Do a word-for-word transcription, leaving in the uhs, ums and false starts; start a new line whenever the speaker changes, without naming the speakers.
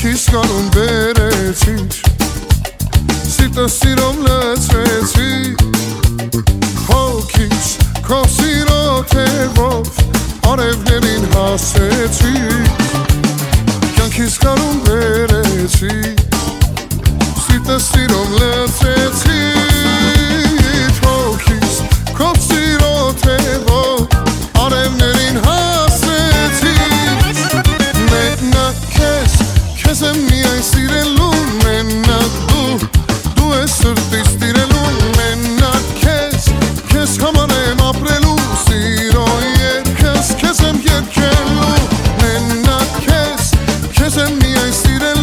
Կյանքիս կանուն բերեցիր Սիրտը սիրով լցրեցիր Հոգիս քո սիրո թևով Արևներին հասեցիր Կյանքիս կանուն բերեցիր Սիրտը սիրով լցրեցիր Հոգիս քո սիրո թևով Արևներին հասեցիր Մենակ քեզ Քեզ եմ միայն սիրելու Մենակ դու Դու ես սրտիս տիրելու Մենակ քեզ Քեզ համար եմ ապրելու Սիրո երգս Քեզ եմ երգելու Մենակ քեզ Քեզ եմ միայն սիրելու